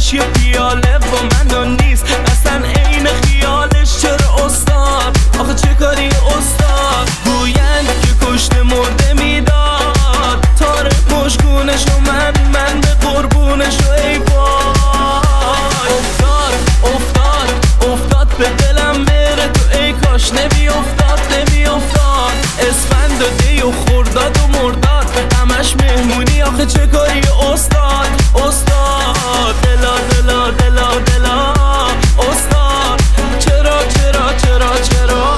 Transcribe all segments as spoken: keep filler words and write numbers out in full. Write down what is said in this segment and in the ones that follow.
دلش یه پیاله با من نیست اصلا عین خیالش. چرا استاد آخه چه کاری استاد؟ گویند که کشته مرده میداد تاره مشکونش و من من به قربونش و ای وای. افتاد افتاد افتاد به دلم بره تو ای کاش نمی افتاد نمی افتاد. اسفند و دی و خرداد و مرداد همش مهمونی آخه چه کاری استاد؟ استاد دلا دلا دلا دلا استاد چرا چرا چرا چرا؟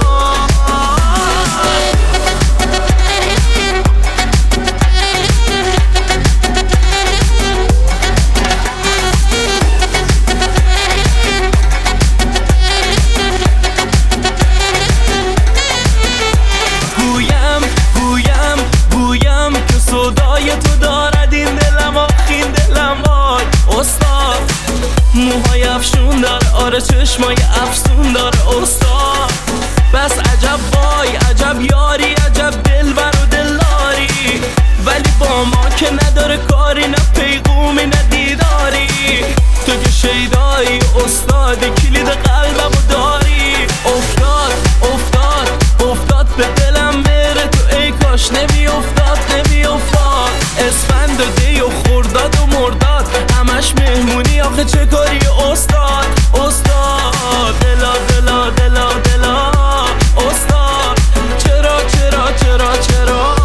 گویم گویم گویم که صدای تو دارد این دلم آخین دلم وای. استاد موهای افشون داره آره چشمای افسون داره استاد. بس عجب وای عجب یاری عجب دلبر و دلاری ولی با ما که نداره کاری نه پیغومی نه دیداری. تو که شیدایی استادی کلید قلبم و داری. افتاد افتاد افتاد به دلم بره تو ای کاش نمی افتاد نمی افتاد. اسفند و دی و خرداد و مرداد همش مهمونی آخه چه کاری استاد؟ استاد دلا دلا دلا دلا استاد چرا چرا چرا چرا؟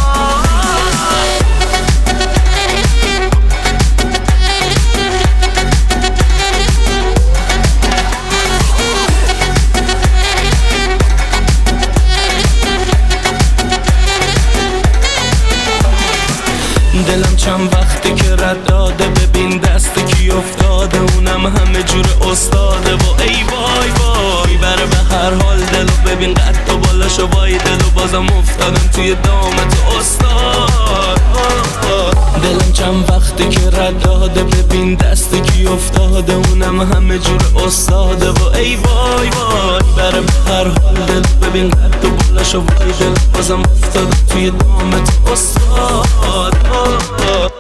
دلم چند وقتی که رد داده ببین دست کی افتاده اونم همه جور استاده. و ای وای وای بره به هر حال دلو ببین قد و بالاشو وای دلو بازم افتادم توی دامت استاد. دلم چند وقتی که رد داده ببین دست کی افتاده اونم همه جور استاده. و ای وای وای بره به هر حال دلو ببین قد و بالاشو وای دلو بازم افتادم توی دامت استاد.